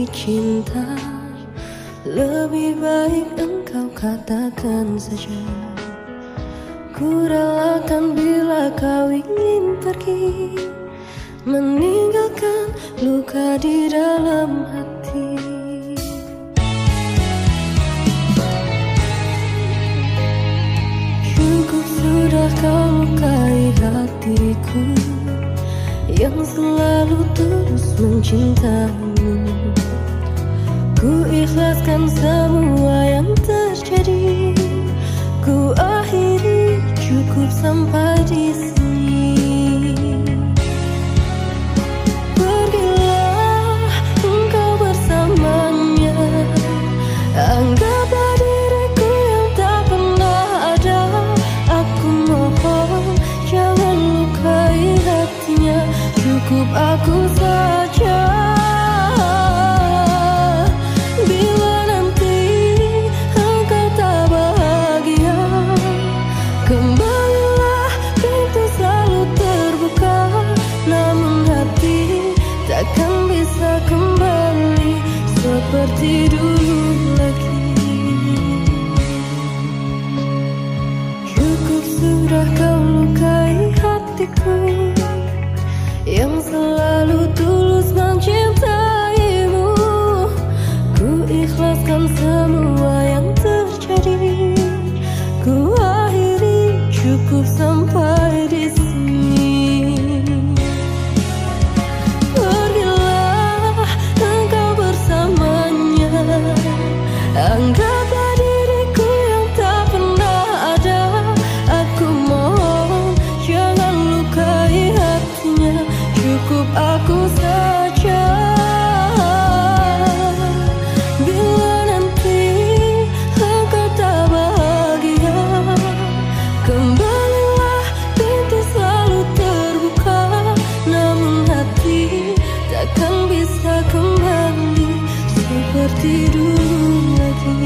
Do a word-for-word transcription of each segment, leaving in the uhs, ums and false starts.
arti cinta, lebih baik engkau katakan saja. Ku relakan bila kau ingin pergi, meninggalkan luka di dalam hati. Cukup sudah kau lukai hatiku yang selalu tulus mencintaimu. Ku ikhlaskan semua yang terjadi, ku akhiri, cukup sampai di sini. Pergilah engkau bersamanya, anggaplah diriku yang tak pernah ada. Aku mohon jangan lukai hatinya, cukup aku saja. Bila nanti engkau tak bahagia, kembalilah, pintu selalu terbuka. Namun hati takkan bisa kembali seperti dulu lagi. Cukup sudah kau lukai hatiku yang selalu tulus mencintaimu. Ku ikhlaskan semua yang terjadi, ku akhiri, cukup sampai di sini. Pergilah engkau bersamanya, anggaplah diriku yang tak pernah ada. Aku mohon jangan lukai hatinya, cukup aku saja. Bila nanti engkau tak bahagia, kembalilah, pintu selalu terbuka. Namun hati takkan bisa kembali seperti dulu lagi.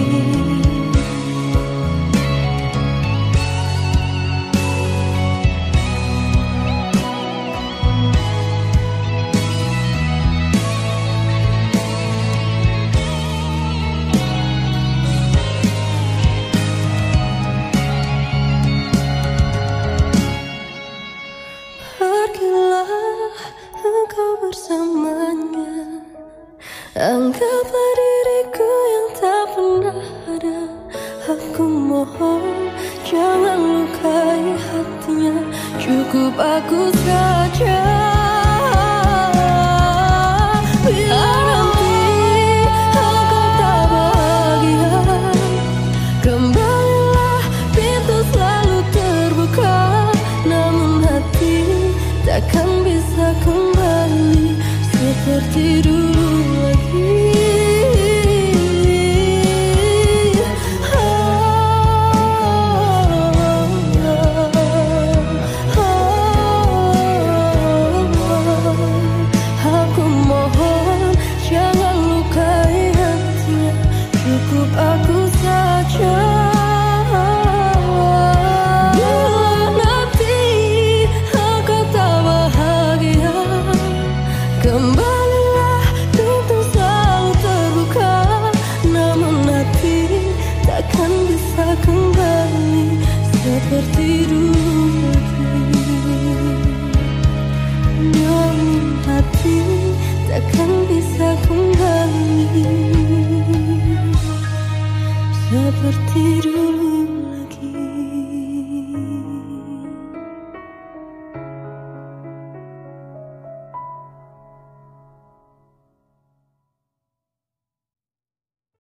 Pergilah engkau bersamanya, anggaplah diriku yang tak pernah ada. Aku mohon jangan lukai hatinya, cukup aku saja. Bila nanti engkau tak bahagia, kembalilah, pintu selalu terbuka. Namun hati takkan bisa kembali seperti dulu lagi. Aku mohon jangan lukai hatinya, cukup aku saja. Kembalilah, pintu selalu terbuka. Namun hati takkan bisa kembali seperti dulu lagi. Namun hati takkan bisa kembali seperti dulu.